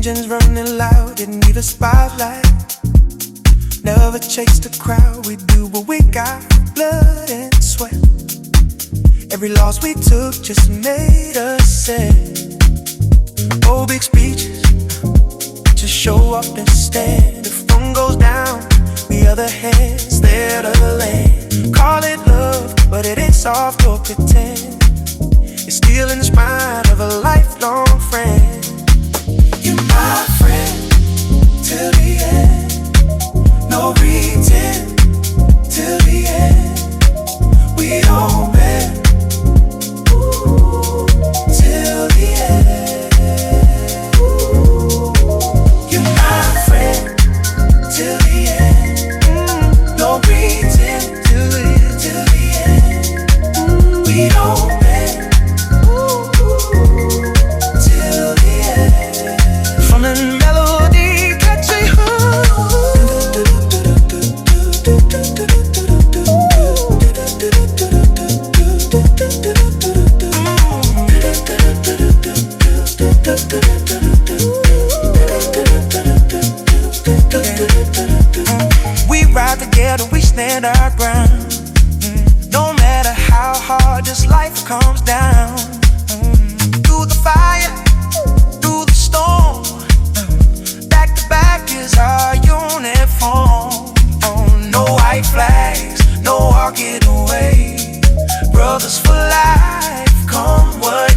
Engines running loud, didn't need a spotlight. Never chase the crowd, we do what we got, blood and sweat. Every loss we took just made us sad. Oh, big speeches, just show up instead. If one goes down, the other hand's there to lend. Call it love, but it ain't soft or pretend. It's still in the spine of a lifelong friend. You're my friend till the end. No pretend till the end. We don't bend till the end. You're my friend till the end. No pretend till the end. We don't bend till the end. From the melody catchy we ride together, we stand our ground. No matter how hard this life comes down. Through the fire, through the storm, back to back is our uniform. No white flags, no walking away. Brothers for life, come what